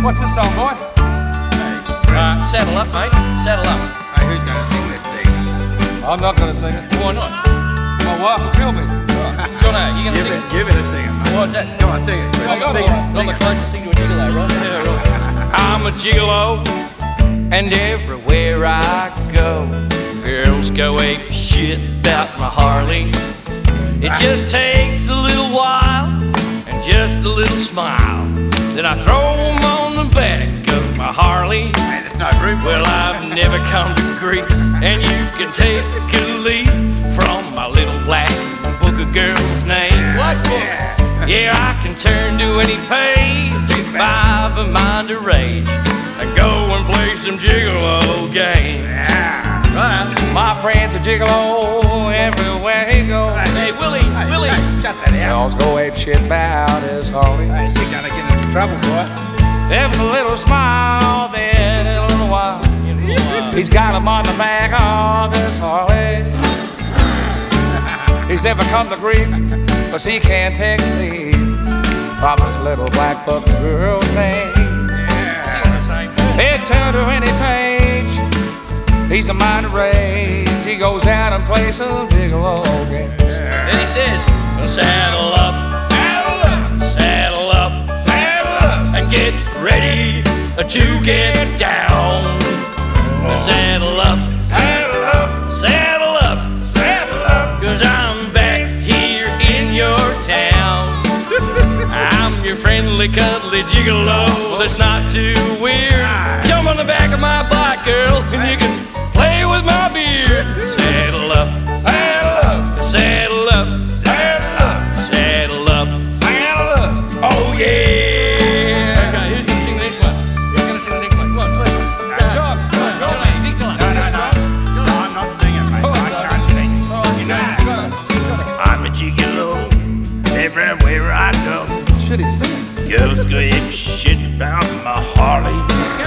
What's this song, boy? Saddle up, mate. Saddle up. Hey, who's gonna sing this thing? I'm not gonna sing it. Why not? My wife will kill me. Jono, you gonna sing it? Give it a sing, mate. Why's that? Come on, sing it, Chris. Oh, go Sing on. it. I'm Sing the it. closest thing to a gigolo, right? Yeah, right. I'm a gigolo, and everywhere I go, girls go ape shit about my Harley. It just takes a little while and just a little smile. Then I throw 'em on the back of my Harley. Hey, there's no room for Well, it. I've never come to grief, and you can take a leaf from my little black book of girls' name. What book? Yeah, I can turn to any page if I've a mind to rage and go and play some gigolo games. Right. My friend's a gigolo everywhere he goes. Hey, Willie, Willie. Hey, cut that out. Y'all's go ape shit about his Harley. Hey, you're gonna get into trouble, boy. Every little smile, then in a little while, he's got him on the back of his Harley. He's never come to grief, 'cause he can't take leave from his little black book girl's name. He'd turn to any page, he's a mind to rage. He goes out and plays some gigolo games. Then he says, saddle up, saddle up, saddle up, saddle up, and get ready to get down. Saddle up, saddle up, saddle up, saddle up, 'cause I'm back here in your town. I'm your friendly, cuddly gigolo that's not too weird. Jump on the back of my bike, girl, and you can play with my beard. Saddle up, saddle up, saddle up, saddle up, saddle up, saddle up. Oh yeah! Okay, who's gonna sing the next one? Who's gonna sing the next one? Come on, please. John, John, big fella. No, I'm not singing, mate. I can't sing. You know, I'm a gigolo everywhere I go. shit he's singing. Girls go ape shit about my Harley.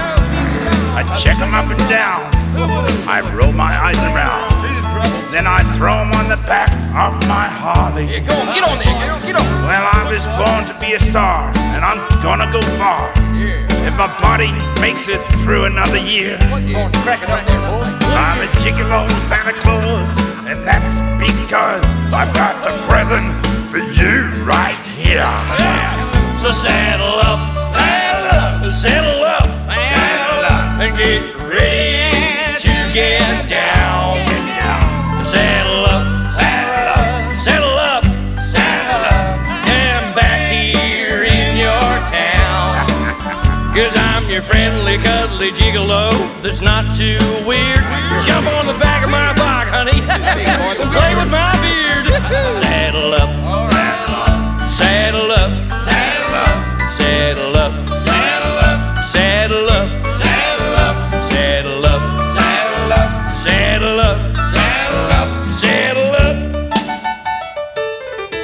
I check 'em up and down. I roll my eyes around. Then I throw 'em on the back of my Harley. Yeah, go on, get on there, girl, get on. Well, I was born to be a star, and I'm gonna go far. If my body makes it through another year. Go on, crack it up there, boy. I'm a gigolo Santa Claus, and that's because I've got a present for you right here. So saddle up, saddle up, saddle up, saddle up, and get ready to get down. Saddle up, saddle up, saddle up, saddle up, and back here in your town. 'Cause I'm your friendly, cuddly gigolo that's not too weird. Jump on the back of my bike, honey, and play with my beard. Saddle up, saddle up, saddle up, saddle up, saddle up, saddle up, saddle up, saddle up, saddle up, saddle up, saddle up, saddle up, saddle up.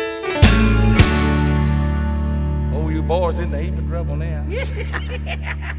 Oh, you boys in the heap of trouble now.